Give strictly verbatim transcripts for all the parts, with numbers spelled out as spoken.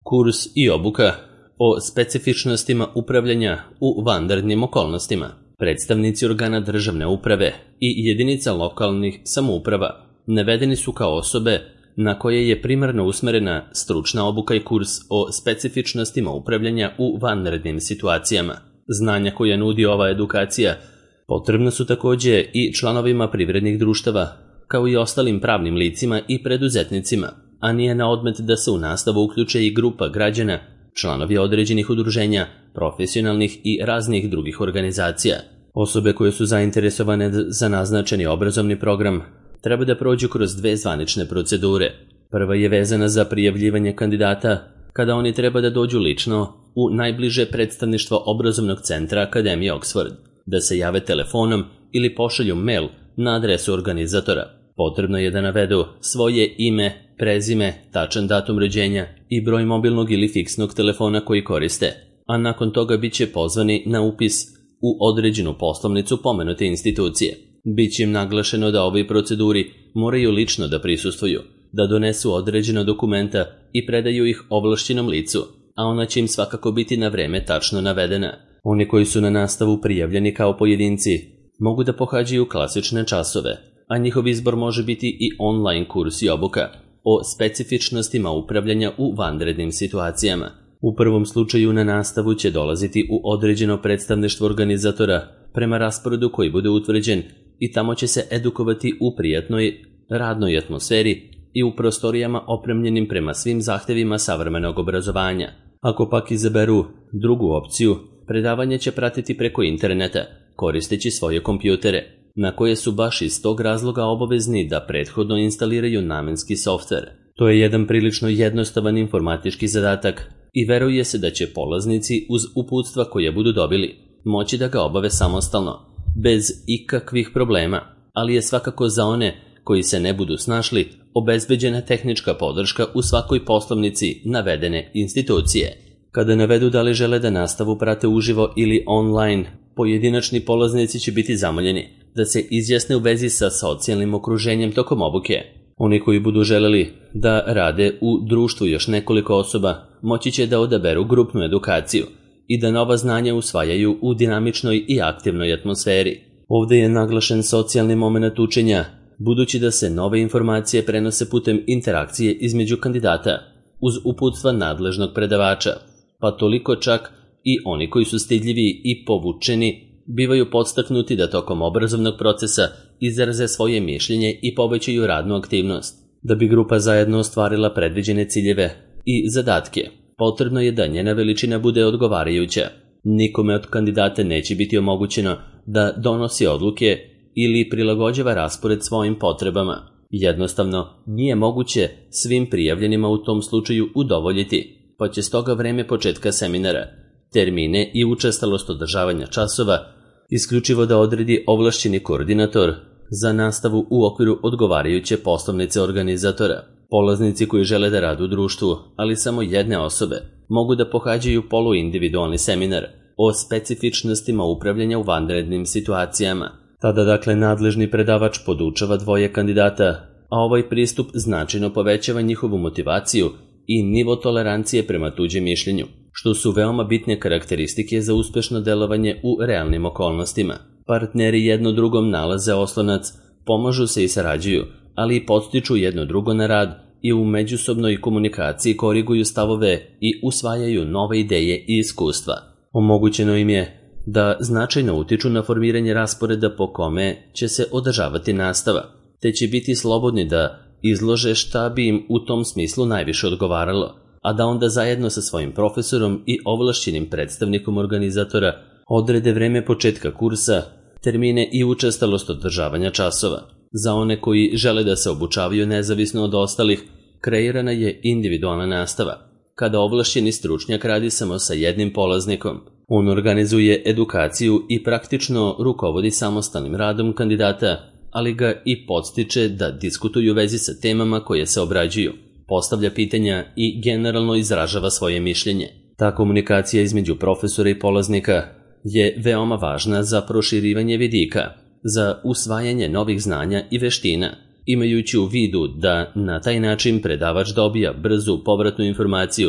Kurs i obuka o specifičnostima upravljanja u vanrednim okolnostima. Predstavnici organa državne uprave i jedinica lokalnih samouprava navedeni su kao osobe na koje je primarno usmerena stručna obuka i kurs o specifičnostima upravljanja u vanrednim situacijama. Znanja koje nudi ova edukacija potrebna su takođe i članovima privrednih društava, kao i ostalim pravnim licima i preduzetnicima, a nije na odmet da se u nastavu uključe i grupa građana, članovi određenih udruženja, profesionalnih i raznih drugih organizacija. Osobe koje su zainteresovane za naznačeni obrazovni program treba da prođu kroz dve zvanične procedure. Prva je vezana za prijavljivanje kandidata, kada oni treba da dođu lično u najbliže predstavništvo obrazovnog centra Akademije Oxford, da se jave telefonom ili pošalju mail na adresu organizatora. Potrebno je da navedu svoje ime, prezime, tačan datum rođenja i broj mobilnog ili fiksnog telefona koji koriste, a nakon toga bit će pozvani na upis u određenu poslovnicu pomenute institucije. Biće im naglašeno da ovoj proceduri moraju lično da prisustvuju, da donesu određena dokumenta i predaju ih ovlašćenom licu, a ona će im svakako biti na vreme tačno navedena. Oni koji su na nastavu prijavljeni kao pojedinci mogu da pohađaju klasične časove, a njihov izbor može biti i online kurs i obuka o specifičnostima upravljanja u vanrednim situacijama. U prvom slučaju na nastavu će dolaziti u određeno predstavništvo organizatora prema rasporedu koji bude utvrđen i tamo će se edukovati u prijatnoj radnoj atmosferi i u prostorijama opremljenim prema svim zahtevima savremenog obrazovanja. Ako pak izaberu drugu opciju, predavanje će pratiti preko interneta, koristeći svoje kompjutere, na koje su baš iz tog razloga obavezni da prethodno instaliraju namenski softver. To je jedan prilično jednostavan informatički zadatak i veruje se da će polaznici uz uputstva koje budu dobili moći da ga obave samostalno, bez ikakvih problema, ali je svakako za one koji se ne budu snašli obezbeđena tehnička podrška u svakoj poslovnici navedene institucije. Kada navedu da li žele da nastavu prate uživo ili online, pojedinačni polaznici će biti zamoljeni da se izjasne u vezi sa socijalnim okruženjem tokom obuke. Oni koji budu želeli da rade u društvu još nekoliko osoba moći će da odaberu grupnu edukaciju i da nova znanja usvajaju u dinamičnoj i aktivnoj atmosferi. Ovde je naglašen socijalni moment učenja, budući da se nove informacije prenose putem interakcije između kandidata uz uputstva nadležnog predavača, pa toliko čak i oni koji su stidljivi i povučeni bivaju podstaknuti da tokom obrazovnog procesa izraze svoje mišljenje i povećaju radnu aktivnost. Da bi grupa zajedno ostvarila predviđene ciljeve i zadatke, potrebno je da njena veličina bude odgovarajuća. Nikome od kandidata neće biti omogućeno da donosi odluke ili prilagođava raspored svojim potrebama. Jednostavno, nije moguće svim prijavljenima u tom slučaju udovoljiti, pa će stoga vreme početka seminara, termine i učestalost održavanja časova isključivo da odredi ovlašćeni koordinator za nastavu u okviru odgovarajuće poslovnice organizatora. Polaznici koji žele da rade u društvu, ali samo jedne osobe, mogu da pohađaju poluindividualni seminar o specifičnostima upravljanja u vanrednim situacijama. Tada dakle nadležni predavač podučava dvoje kandidata, a ovaj pristup značajno povećava njihovu motivaciju i nivo tolerancije prema tuđem mišljenju, što su veoma bitne karakteristike za uspešno delovanje u realnim okolnostima. Partneri jedno drugom nalaze oslonac, pomažu se i sarađuju, ali i podstiču jedno drugo na rad i u međusobnoj komunikaciji koriguju stavove i usvajaju nove ideje i iskustva. Omogućeno im je da značajno utiču na formiranje rasporeda po kome će se održavati nastava, te će biti slobodni da izlože šta bi im u tom smislu najviše odgovaralo, a da onda zajedno sa svojim profesorom i ovlašćenim predstavnikom organizatora odrede vreme početka kursa, termine i učestalost održavanja časova. Za one koji žele da se obučavaju nezavisno od ostalih, kreirana je individualna nastava, kada ovlašćeni stručnjak radi samo sa jednim polaznikom. On organizuje edukaciju i praktično rukovodi samostalnim radom kandidata, ali ga i podstiče da diskutuju u vezi sa temama koje se obrađuju, postavlja pitanja i generalno izražava svoje mišljenje. Ta komunikacija između profesora i polaznika je veoma važna za proširivanje vidika, za usvajanje novih znanja i veština, imajući u vidu da na taj način predavač dobija brzu povratnu informaciju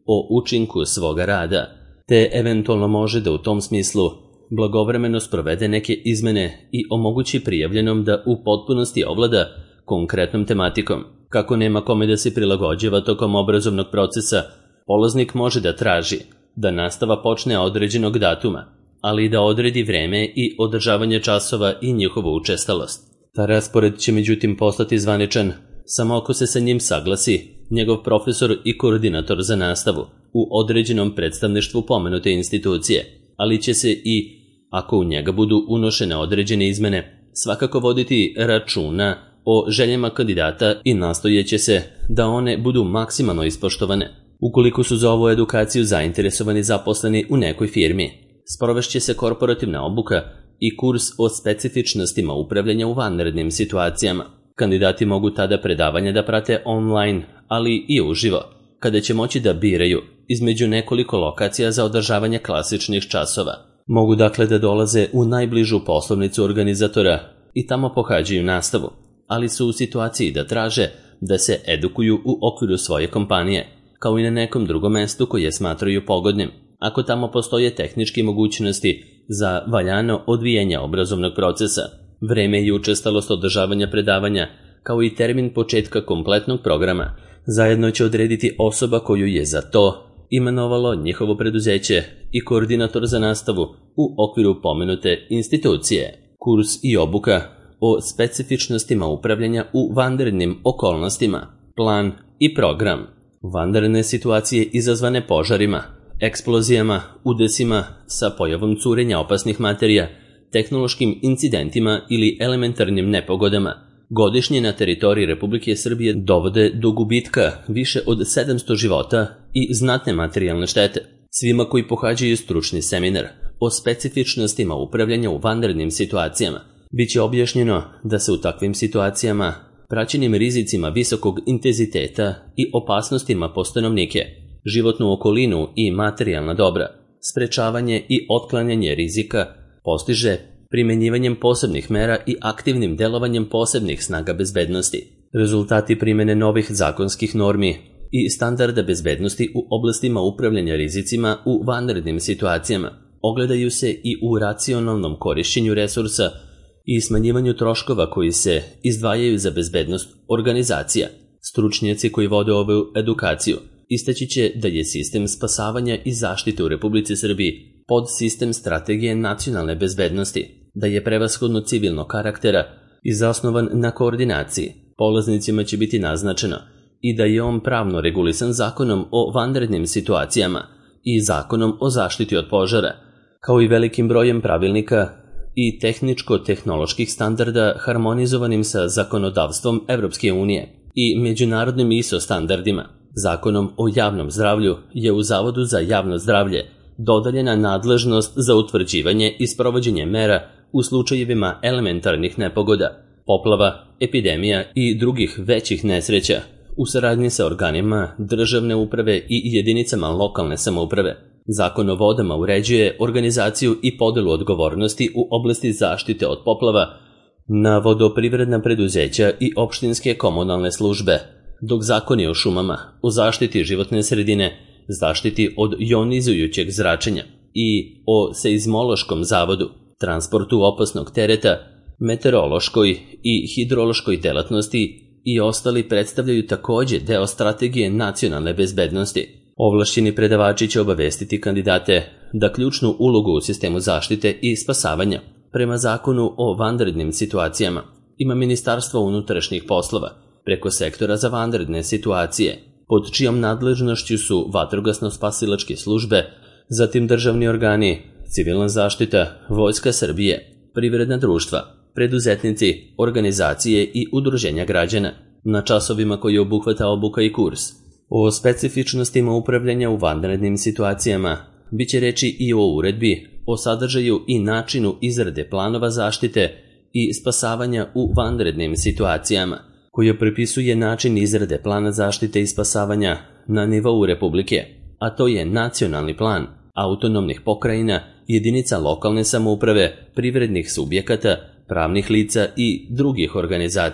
o učinku svoga rada, te eventualno može da u tom smislu blagovremeno sprovede neke izmene i omogući prijavljenom da u potpunosti ovlada konkretnom tematikom. Kako nema kome da se prilagođava tokom obrazovnog procesa, polaznik može da traži da nastava počne određenog datuma, ali i da odredi vreme i održavanje časova i njihovu učestalost. Ta raspored će međutim postati zvaničan samo ako se sa njim saglasi njegov profesor i koordinator za nastavu u određenom predstavništvu pomenute institucije, ali će se i, ako u njega budu unošene određene izmene, svakako voditi računa o željama kandidata i nastojeće se da one budu maksimalno ispoštovane. Ukoliko su za ovu edukaciju zainteresovani zaposleni u nekoj firmi, sprovešće se korporativna obuka i kurs o specifičnostima upravljanja u vanrednim situacijama. Kandidati mogu tada predavanja da prate online, ali i uživo, kada će moći da biraju između nekoliko lokacija za održavanje klasičnih časova. Mogu dakle da dolaze u najbližu poslovnicu organizatora i tamo pohađaju nastavu, ali su u situaciji da traže da se edukuju u okviru svoje kompanije, kao i na nekom drugom mestu koje smatraju pogodnim, ako tamo postoje tehničke mogućnosti za valjano odvijanje obrazovnog procesa. Vreme i učestalost održavanja predavanja, kao i termin početka kompletnog programa, zajedno će odrediti osoba koju je za to imenovalo njihovo preduzeće i koordinator za nastavu u okviru pomenute institucije. Kurs i obuka o specifičnostima upravljanja u vanrednim okolnostima, plan i program. Vanredne situacije izazvane požarima, eksplozijama, udesima sa pojavom curenja opasnih materija, tehnološkim incidentima ili elementarnim nepogodama, godišnje na teritoriji Republike Srbije dovode do gubitka više od sedamsto života i znatne materijalne štete. Svima koji pohađaju stručni seminar o specifičnostima upravljanja u vanrednim situacijama, biće objašnjeno da se u takvim situacijama praćenim rizicima visokog intenziteta i opasnostima po stanovnike, životnu okolinu i materijalna dobra, sprečavanje i otklanjanje rizika postiže primenjivanjem posebnih mera i aktivnim delovanjem posebnih snaga bezbednosti. Rezultati primene novih zakonskih normi i standarda bezbednosti u oblastima upravljanja rizicima u vanrednim situacijama ogledaju se i u racionalnom korišćenju resursa i smanjivanju troškova koji se izdvajaju za bezbednost organizacija. Stručnjaci koji vode ovu edukaciju istaći će da je sistem spasavanja i zaštite u Republici Srbiji pod sistem strategije nacionalne bezbednosti, da je prevashodno civilnog karaktera i zasnovan na koordinaciji. Polaznicima će biti naznačeno i da je on pravno regulisan zakonom o vanrednim situacijama i zakonom o zaštiti od požara, kao i velikim brojem pravilnika i tehničko-tehnoloških standarda harmonizovanim sa zakonodavstvom Evropske unije i međunarodnim I S O standardima. Zakonom o javnom zdravlju je u Zavodu za javno zdravlje dodeljena nadležnost za utvrđivanje i sprovođenje mera u slučajevima elementarnih nepogoda, poplava, epidemija i drugih većih nesreća u saradnji sa organima državne uprave i jedinicama lokalne samouprave. Zakon o vodama uređuje organizaciju i podelu odgovornosti u oblasti zaštite od poplava na vodoprivredna preduzeća i opštinske komunalne službe, dok zakoni o šumama, o zaštiti životne sredine, zaštiti od jonizujućeg zračenja i o seizmološkom zavodu, transportu opasnog tereta, meteorološkoj i hidrološkoj delatnosti i ostali predstavljaju takođe deo strategije nacionalne bezbednosti. Ovlašćeni predavači će obavestiti kandidate da ključnu ulogu u sistemu zaštite i spasavanja prema zakonu o vanrednim situacijama ima Ministarstvo unutrašnjih poslova preko sektora za vanredne situacije, pod čijom nadležnošću su vatrogasno-spasilačke službe, zatim državni organi, civilna zaštita, Vojska Srbije, privredna društva, preduzetnici, organizacije i udruženja građana. Na časovima koji obuhvata obuka i kurs o specifičnostima upravljanja u vanrednim situacijama biće reči i o uredbi, o sadržaju i načinu izrade planova zaštite i spasavanja u vanrednim situacijama, koja prepisuje način izrade plana zaštite i spasavanja na nivou Republike, a to je nacionalni plan autonomnih pokrajina, jedinica lokalne samouprave, privrednih subjekata, pravnih lica i drugih organizacija.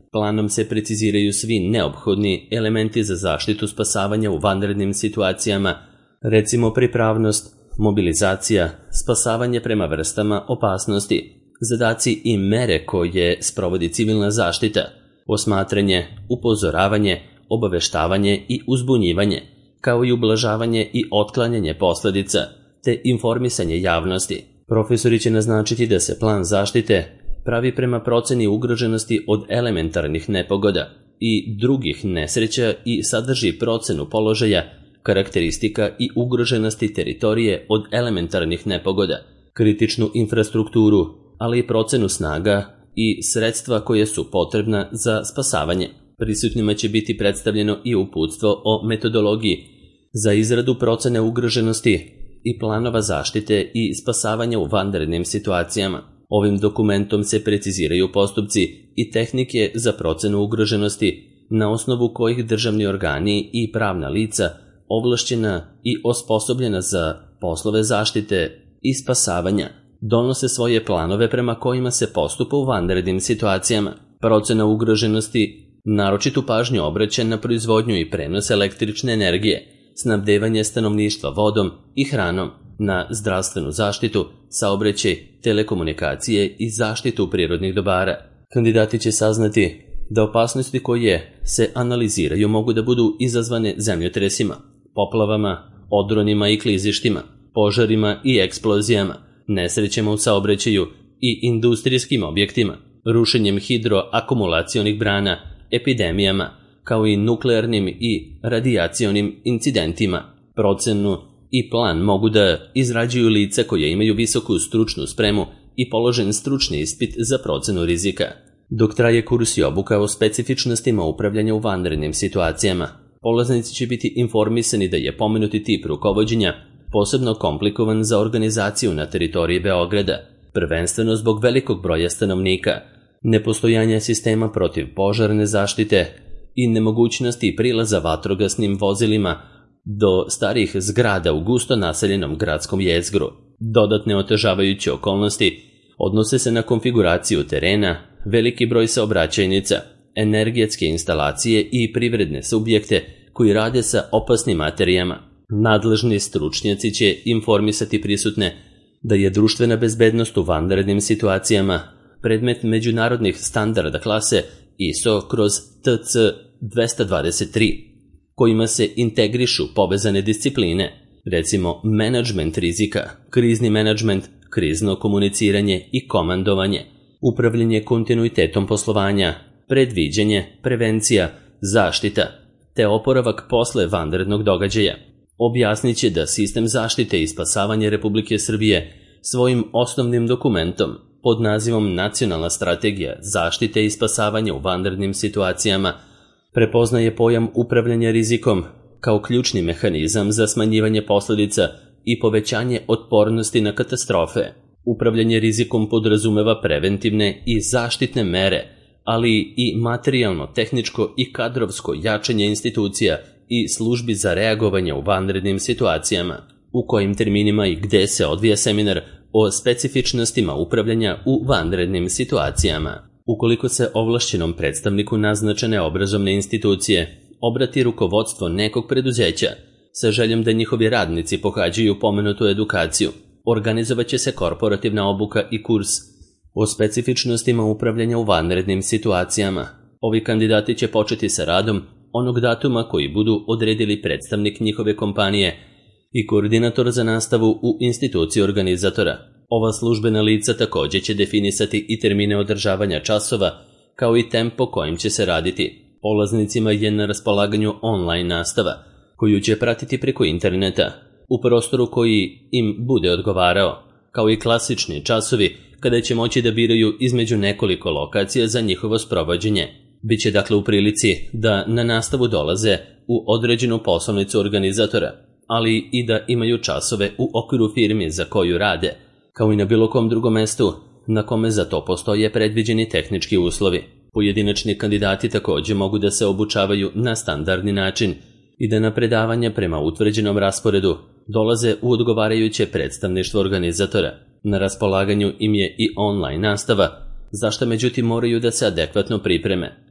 Planom se preciziraju svi neophodni elementi za zaštitu spasavanja u vanrednim situacijama, recimo pripravnost, mobilizacija, spasavanje prema vrstama opasnosti, zadaci i mere koje sprovodi civilna zaštita, osmatranje, upozoravanje, obaveštavanje i uzbunjivanje, kao i ublažavanje i otklanjanje posledica, te informisanje javnosti. Profesori će naznačiti da se plan zaštite pravi prema proceni ugroženosti od elementarnih nepogoda i drugih nesreća i sadrži procenu položaja, karakteristika i ugroženosti teritorije od elementarnih nepogoda, kritičnu infrastrukturu, ali i procenu snaga i sredstva koje su potrebna za spasavanje. Prisutnima će biti predstavljeno i uputstvo o metodologiji za izradu procene ugroženosti i planova zaštite i spasavanja u vanrednim situacijama. Ovim dokumentom se preciziraju postupci i tehnike za procenu ugroženosti na osnovu kojih državni organi i pravna lica ovlašćena i osposobljena za poslove zaštite i spasavanja donose svoje planove prema kojima se postupa u vanrednim situacijama. Procena ugroženosti naročitu pažnju obraća na proizvodnju i prenos električne energije, snabdevanje stanovništva vodom i hranom, na zdravstvenu zaštitu, saobraćaj, telekomunikacije i zaštitu prirodnih dobara. Kandidati će saznati da opasnosti koje se analiziraju mogu da budu izazvane zemljotresima, poplavama, odronima i klizištima, požarima i eksplozijama, nesrećama u saobraćaju i industrijskim objektima, rušenjem hidroakumulacionih brana, epidemijama, kao i nuklearnim i radijacionim incidentima. Procenu i plan mogu da izrađuju lica koje imaju visoku stručnu spremu i položen stručni ispit za procenu rizika. Dok traje kurs i obuka o specifičnostima upravljanja u vanrednim situacijama, polaznici će biti informisani da je pomenuti tip rukovođenja posebno komplikovan za organizaciju na teritoriji Beograda, prvenstveno zbog velikog broja stanovnika, nepostojanja sistema protiv požarne zaštite i nemogućnosti prilaza vatrogasnim vozilima do starih zgrada u gusto naseljenom gradskom jezgru. Dodatne otežavajuće okolnosti odnose se na konfiguraciju terena, veliki broj saobraćajnica, energetske instalacije i privredne subjekte koji rade sa opasnim materijama. Nadležni stručnjaci će informisati prisutne da je društvena bezbednost u vanrednim situacijama predmet međunarodnih standarda klase I S O kroz T C dvesta dvadeset tri, kojima se integrišu povezane discipline, recimo menadžment rizika, krizni menadžment, krizno komuniciranje i komandovanje, upravljanje kontinuitetom poslovanja, predviđanje, prevencija, zaštita, te oporavak posle vanrednog događaja. Objasnit će da sistem zaštite i spasavanja Republike Srbije svojim osnovnim dokumentom pod nazivom Nacionalna strategija zaštite i spasavanja u vanrednim situacijama prepoznaje pojam upravljanja rizikom kao ključni mehanizam za smanjivanje posledica i povećanje otpornosti na katastrofe. Upravljanje rizikom podrazumeva preventivne i zaštitne mere, ali i materijalno, tehničko i kadrovsko jačanje institucija i službi za reagovanje u vanrednim situacijama. U kojim terminima i gde se odvija seminar o specifičnostima upravljanja u vanrednim situacijama. Ukoliko se ovlašćenom predstavniku naznačene obrazovne institucije obrati rukovodstvo nekog preduzeća sa željom da njihovi radnici pohađaju pomenutu edukaciju, organizovaće se korporativna obuka i kurs o specifičnostima upravljanja u vanrednim situacijama. Ovi kandidati će početi sa radom onog datuma koji budu odredili predstavnik njihove kompanije i koordinator za nastavu u instituciji organizatora. Ova službena lica također će definisati i termine održavanja časova, kao i tempo kojim će se raditi. Polaznicima je na raspolaganju online nastava, koju će pratiti preko interneta, u prostoru koji im bude odgovarao, kao i klasični časovi kada će moći da biraju između nekoliko lokacija za njihovo sprovođenje. Biće dakle u prilici da na nastavu dolaze u određenu poslovnicu organizatora, ali i da imaju časove u okviru firmi za koju rade, kao i na bilo kom drugom mestu na kome za to postoje predviđeni tehnički uslovi. Pojedinačni kandidati također mogu da se obučavaju na standardni način i da na predavanja prema utvrđenom rasporedu dolaze u odgovarajuće predstavništvo organizatora. Na raspolaganju im je i online nastava, za što međutim moraju da se adekvatno pripreme.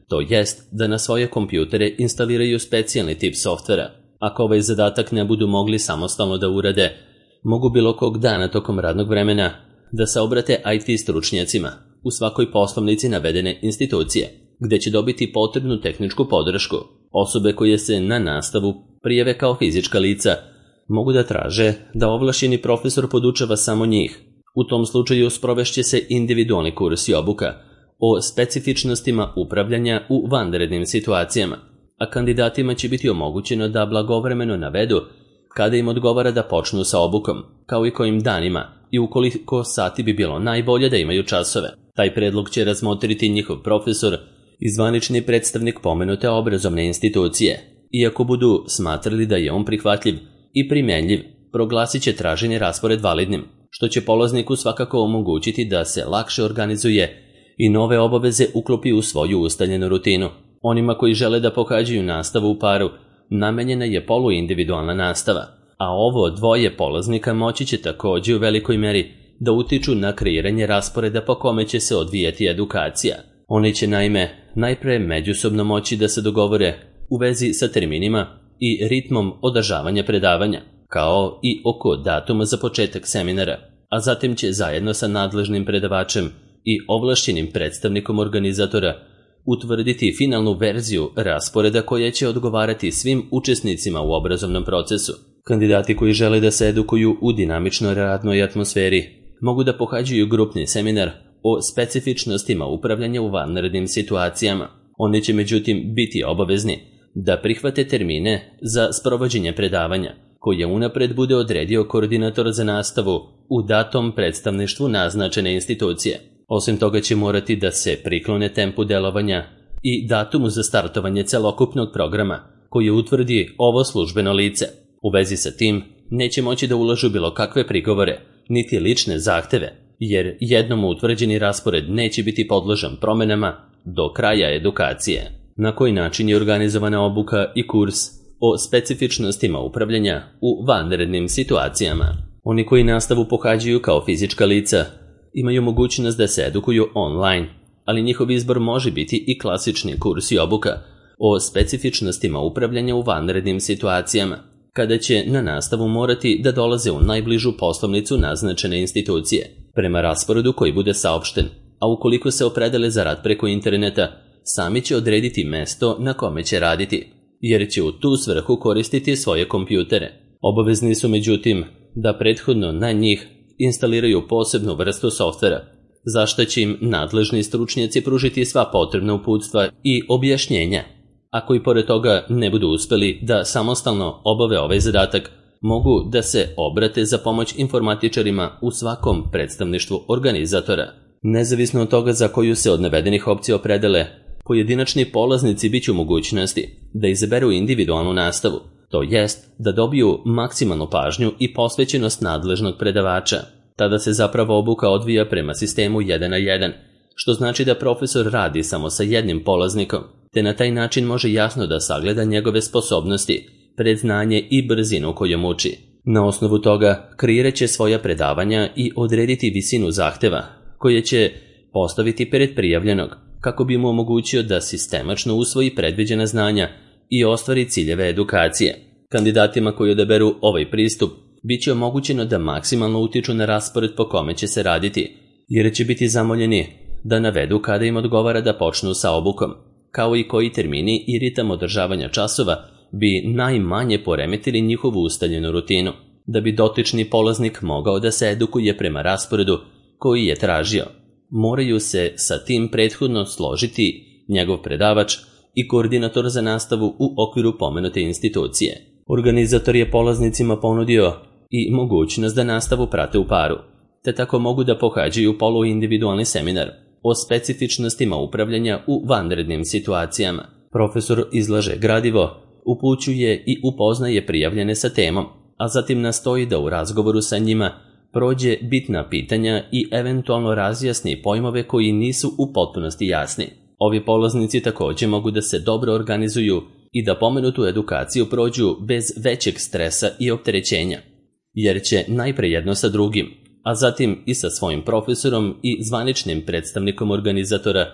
to jest da na svoje kompjutere instaliraju specijalni tip softvera. Ako ovaj zadatak ne budu mogli samostalno da urade, mogu bilo kog dana tokom radnog vremena da se obrate I T stručnjacima u svakoj poslovnici navedene institucije, gde će dobiti potrebnu tehničku podršku. Osobe koje se na nastavu prijave kao fizička lica mogu da traže da ovlašćeni profesor podučava samo njih. U tom slučaju sprovešće se individualni kurs i obuka o specifičnostima upravljanja u vanrednim situacijama, a kandidatima će biti omogućeno da blagovremeno navedu kada im odgovara da počnu sa obukom, kao i kojim danima i ukoliko sati bi bilo najbolje da imaju časove. Taj predlog će razmotriti njihov profesor i zvanični predstavnik pomenute obrazovne institucije. Iako budu smatrali da je on prihvatljiv i primenljiv, proglasit će traženi raspored validnim, što će polazniku svakako omogućiti da se lakše organizuje i nove obaveze uklopi u svoju ustaljenu rutinu. Onima koji žele da pohađaju nastavu u paru, namenjena je poluindividualna nastava, a ovo dvoje polaznika moći će takođe u velikoj meri da utiču na kreiranje rasporeda po kome će se odvijati edukacija. Oni će naime najpre međusobno moći da se dogovore u vezi sa terminima i ritmom održavanja predavanja, kao i oko datuma za početak seminara, a zatim će zajedno sa nadležnim predavačem i ovlašćenim predstavnikom organizatora utvrditi finalnu verziju rasporeda koja će odgovarati svim učesnicima u obrazovnom procesu. Kandidati koji žele da se edukuju u dinamičnoj radnoj atmosferi mogu da pohađaju grupni seminar o specifičnostima upravljanja u vanrednim situacijama. Oni će međutim biti obavezni da prihvate termine za sprovođenje predavanja, koje unapred bude odredio koordinator za nastavu u datom predstavništvu naznačene institucije. Osim toga će morati da se priklone tempu delovanja i datumu za startovanje celokupnog programa koji utvrdi ovo službeno lice. U vezi sa tim neće moći da ulažu bilo kakve prigovore, niti lične zahteve, jer jednom utvrđeni raspored neće biti podložan promenama do kraja edukacije. Na koji način je organizovana obuka i kurs o specifičnostima upravljanja u vanrednim situacijama? Oni koji nastavu pohađaju kao fizička lica imaju mogućnost da se edukuju online, ali njihov izbor može biti i klasični kurs i obuka o specifičnostima upravljanja u vanrednim situacijama, kada će na nastavu morati da dolaze u najbližu poslovnicu naznačene institucije, prema rasporedu koji bude saopšten, a ukoliko se opredele za rad preko interneta, sami će odrediti mesto na kome će raditi, jer će u tu svrhu koristiti svoje kompjutere. Obavezni su međutim da prethodno na njih instaliraju posebnu vrstu softvera, za što će im nadležni stručnjaci pružiti sva potrebna uputstva i objašnjenja. Ako i pored toga ne budu uspeli da samostalno obave ovaj zadatak, mogu da se obrate za pomoć informatičarima u svakom predstavništvu organizatora. Nezavisno od toga za koju se od navedenih opcija opredele, pojedinačni polaznici biće u mogućnosti da izaberu individualnu nastavu, to jest da dobiju maksimalnu pažnju i posvećenost nadležnog predavača. Tada se zapravo obuka odvija prema sistemu jedan na jedan, što znači da profesor radi samo sa jednim polaznikom, te na taj način može jasno da sagleda njegove sposobnosti, predznanje i brzinu kojom uči. Na osnovu toga kreirat će svoja predavanja i odrediti visinu zahteva, koje će postaviti pred prijavljenog, kako bi mu omogućio da sistemačno usvoji predviđena znanja i ostvari ciljeve edukacije. Kandidatima koji odaberu ovaj pristup bit će omogućeno da maksimalno utiču na raspored po kome će se raditi, jer će biti zamoljeni da navedu kada im odgovara da počnu sa obukom, kao i koji termini i ritam održavanja časova bi najmanje poremetili njihovu ustaljenu rutinu, da bi dotični polaznik mogao da se edukuje prema rasporedu koji je tražio. Moraju se sa tim prethodno složiti njegov predavač i koordinator za nastavu u okviru pomenute institucije. Organizator je polaznicima ponudio i mogućnost da nastavu prate u paru, te tako mogu da pohađaju poluindividualni seminar o specifičnostima upravljanja u vanrednim situacijama. Profesor izlaže gradivo, upućuje i upoznaje prijavljene sa temom, a zatim nastoji da u razgovoru sa njima prođe bitna pitanja i eventualno razjasni pojmove koji nisu u potpunosti jasni. Ovi polaznici takođe mogu da se dobro organizuju i da pomenutu edukaciju prođu bez većeg stresa i opterećenja, jer će najpre jedno sa drugim, a zatim i sa svojim profesorom i zvaničnim predstavnikom organizatora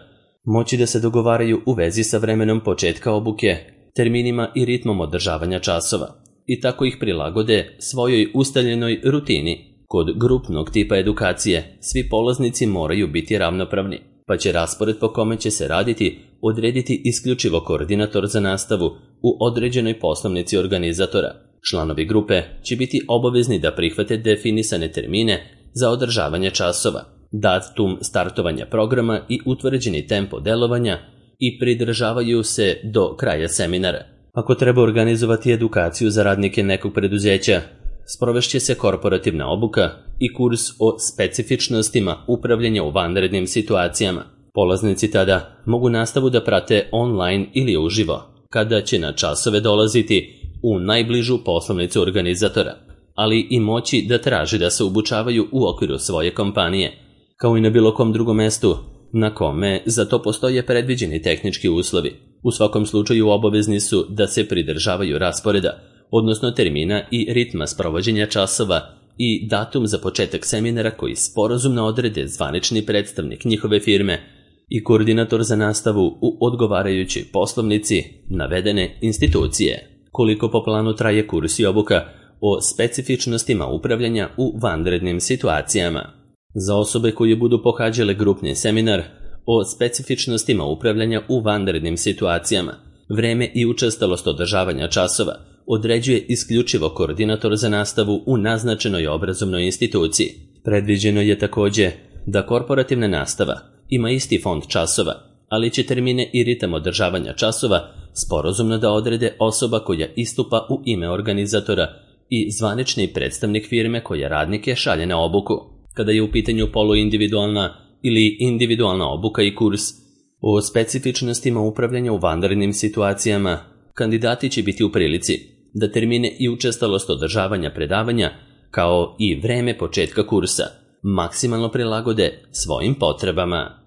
moći da se dogovaraju u vezi sa vremenom početka obuke, terminima i ritmom održavanja časova i tako ih prilagode svojoj ustaljenoj rutini. Kod grupnog tipa edukacije svi polaznici moraju biti ravnopravni, pa će raspored po kome će se raditi odrediti isključivo koordinator za nastavu u određenoj poslovnici organizatora. Članovi grupe će biti obavezni da prihvate definisane termine za održavanje časova, datum startovanja programa i utvrđeni tempo delovanja i pridržavaju se do kraja seminara. Ako treba organizovati edukaciju za radnike nekog preduzeća, sprovešće se korporativna obuka i kurs o specifičnostima upravljanja u vanrednim situacijama. Polaznici tada mogu nastavu da prate online ili uživo, kada će na časove dolaziti u najbližu poslovnicu organizatora, ali i moći da traže da se obučavaju u okviru svoje kompanije, kao i na bilo kom drugom mestu na kome za to postoje predviđeni tehnički uslovi. U svakom slučaju obavezni su da se pridržavaju rasporeda, odnosno termina i ritma sprovođenja časova i datum za početak seminara koji sporazumno odrede zvanični predstavnik njihove firme i koordinator za nastavu u odgovarajućoj poslovnici navedene institucije. Koliko po planu traje kurs i obuka o specifičnostima upravljanja u vanrednim situacijama. Za osobe koje budu pohađale grupni seminar o specifičnostima upravljanja u vanrednim situacijama, vreme i učestalost održavanja časova određuje isključivo koordinator za nastavu u naznačenoj obrazovnoj instituciji. Predviđeno je također da korporativna nastava ima isti fond časova, ali će termine i ritam održavanja časova sporazumno da odrede osoba koja istupa u ime organizatora i zvanični predstavnik firme koja radnike šalje na obuku. Kada je u pitanju poluindividualna ili individualna obuka i kurs o specifičnostima upravljanja u vanrednim situacijama, kandidati će biti u prilici da termine i učestalost održavanja predavanja, kao i vreme početka kursa, maksimalno prilagode svojim potrebama.